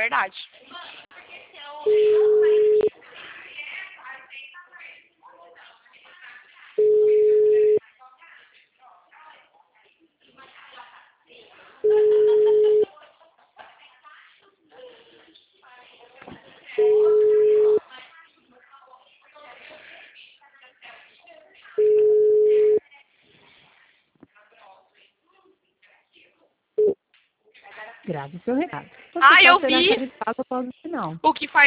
verdade. Grave seu recado. Ah, eu vi. Após o sinal. O que faz